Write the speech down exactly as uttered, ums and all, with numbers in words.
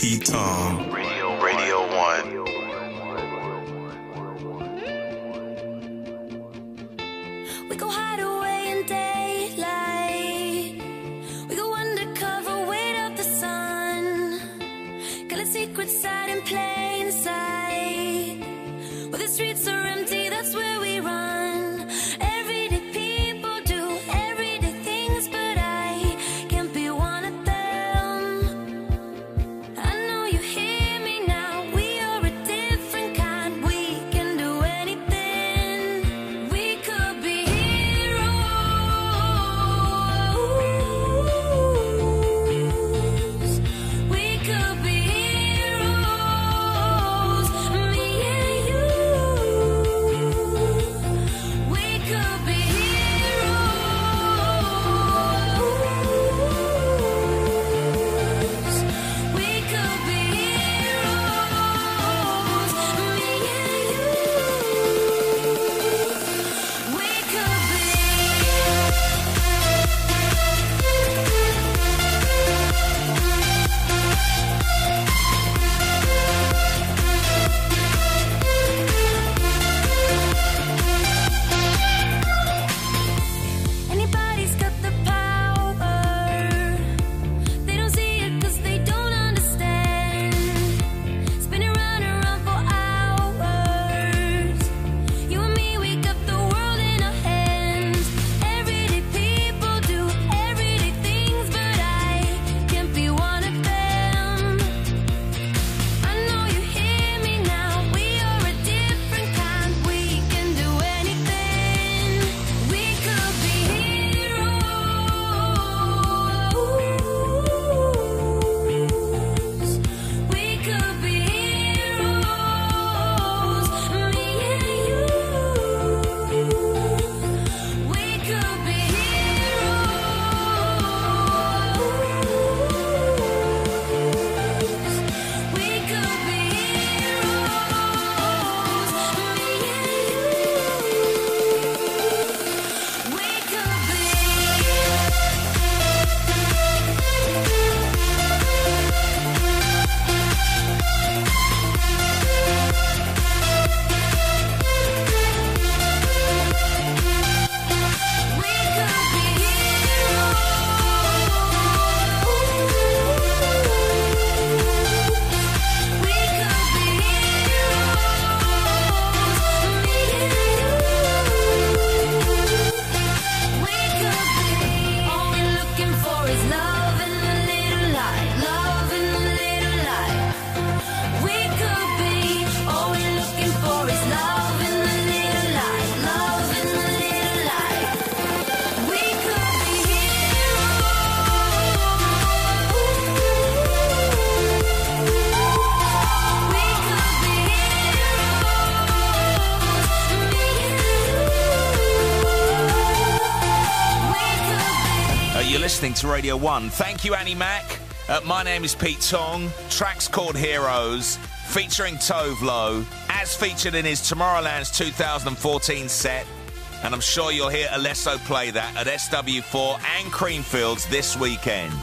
Pete Tong. Radio, Radio One. We go hide away in daylight. We go undercover, wait up the sun. Got a secret side in plain sight. Where the streets are empty, that's where we run. Everyday people do everyday things, but I can't be one of them. I know you hear me now. We are a different kind. We can do anything. We could be heroes. We could be heroes. Me and you. We could be heroes. We could be heroes. Me and you. We could be. Anybody's got the power. They don't see it 'cause they don't understand. Spinning round and round for hours. You and me, we got the world in our hands. Everyday people do everyday things, but I can't be one of them. I know you hear me now. We are a different kind. We can do anything. We could be heroes. We could be heroes. Me and you. We could be heroes. We could be heroes. Me and you. We could be. We could be heroes. We could be heroes. Me and you. We could be. All we're looking for is love and a little light. Love and a little light. We could be. All we're looking for is love and a little light. Love and a little light. We could be heroes. We could be heroes. Me and you. We could be. Uh, you're listening to Radio one. Thank you, Annie Mac. Uh, my name is Pete Tong. Track's called Heroes, featuring Tove Lo, as featured in his Tomorrowland's two thousand fourteen set. And I'm sure you'll hear Alesso play that at S W four and Creamfields this weekend.